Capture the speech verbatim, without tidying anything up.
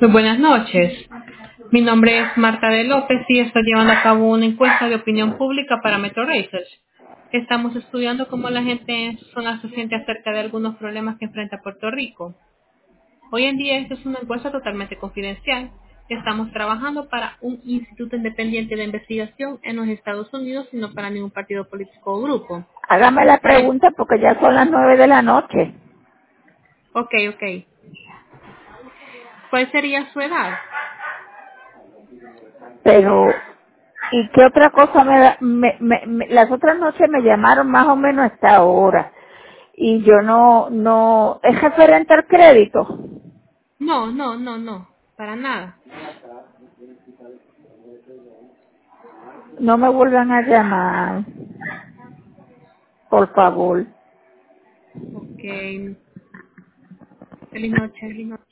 Muy buenas noches. Mi nombre es Marta de López y estoy llevando a cabo una encuesta de opinión pública para Metro Research. Estamos estudiando cómo la gente en su zona se siente acerca de algunos problemas que enfrenta Puerto Rico. Hoy en día esta es una encuesta totalmente confidencial. Estamos trabajando para un instituto independiente de investigación en los Estados Unidos y no para ningún partido político o grupo. Hágame la Para... pregunta porque ya son las nueve de la noche. Ok, ok. ¿Cuál sería su edad? Pero, ¿y qué otra cosa me da? Me, me, me- las otras noches me llamaron más o menos a esta hora. Y yo no, no, es referente al crédito. No, no, no, no. Para nada. No me vuelvan a llamar, por favor. Ok. Feliz noche. Feliz noche.